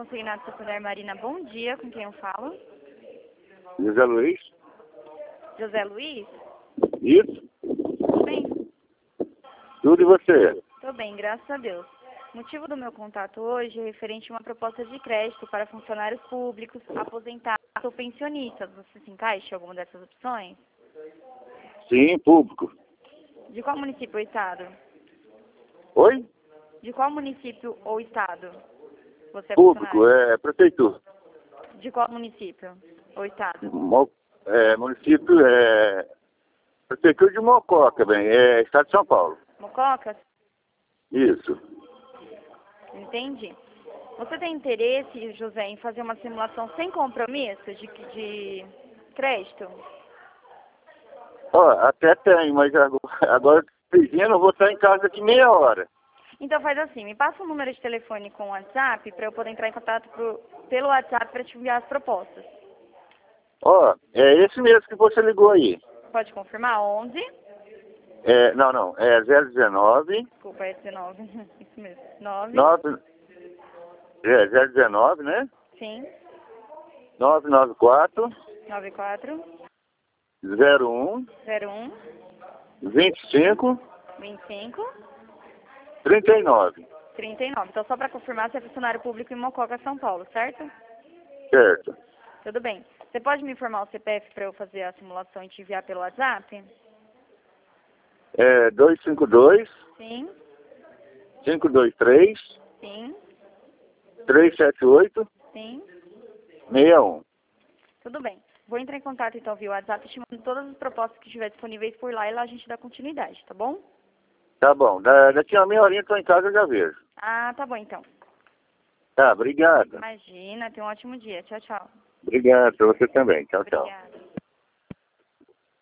consignado Secundária Marina, bom dia, com quem eu falo? José Luiz? José Luiz? Isso? Tudo bem? Tudo e você? Tô bem, graças a Deus. O motivo do meu contato hoje é referente a uma proposta de crédito para funcionários públicos, aposentados ou pensionistas. Você se encaixa em alguma dessas opções? Sim, público. De qual município ou estado? Oi? De qual município ou estado você é Público, funcionário? é prefeitura. De qual município ou estado? Município, prefeitura de Mococa, bem, estado de São Paulo. Mococa? Isso. Entendi. Você tem interesse, José, em fazer uma simulação sem compromisso de crédito? Ó, até tem, mas agora eu não vou estar em casa daqui meia hora. Então faz assim, me passa um número de telefone com o WhatsApp para eu poder entrar em contato pelo WhatsApp para te enviar as propostas. Ó, é esse mesmo que você ligou aí. Pode confirmar? 11? Não, é 019. Desculpa, é 19. Isso mesmo. 9? 019, né? Sim. 994 94 01 01 25 25 39. 39. Então só para confirmar, você é funcionário público em Mococa, São Paulo, certo? Certo. Tudo bem. Você pode me informar o CPF para eu fazer a simulação e te enviar pelo WhatsApp? 252 Sim. 523 Sim. 378 Sim. 61. Tudo bem. Vou entrar em contato então via WhatsApp, te mando todas as propostas que estiver disponíveis por lá e lá a gente dá continuidade, tá bom? Tá bom. Daqui a uma meia horinha eu tô em casa, eu já vejo. Ah, tá bom então. Tá, obrigado. Imagina, tenha um ótimo dia. Tchau, tchau. Obrigado pra você também. Tchau, tchau. Obrigada.